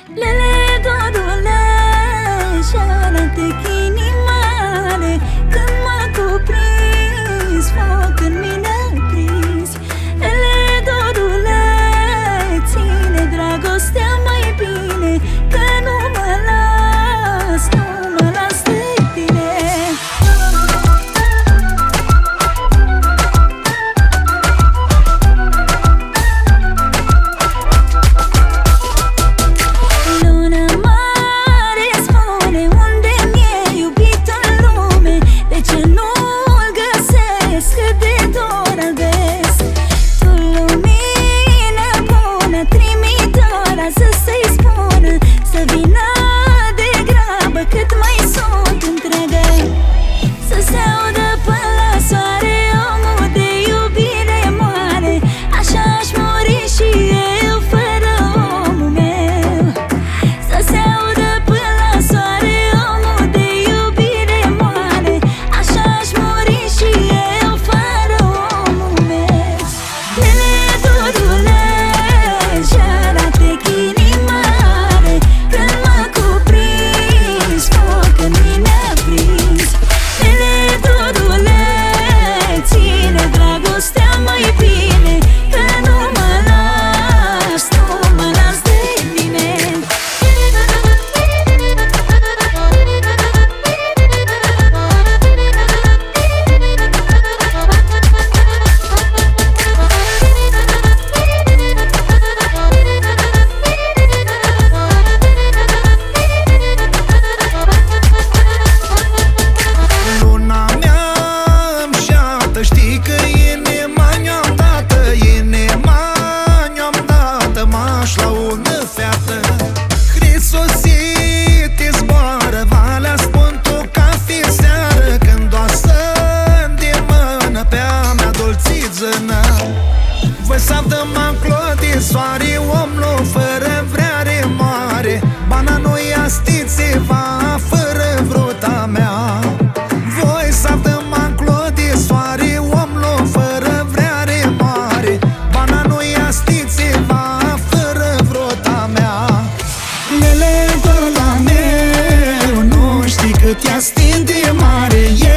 Lele, dorule, și arată inimale când m-a cuprins, foc în mine prins. Lele, dorule, ține dragostea mai bine, că nu mă las, nu mă las de tine. Voi saptă m-am clodit soare, omul fără vreare moare. Bana nu-i astițe, va fără vrota mea. Voi saptă m-am clodit soare, omul fără vreare moare. Bana nu-i astițe, va fără vrota mea. Lele, dola meu, nu știi cât i-a de mare.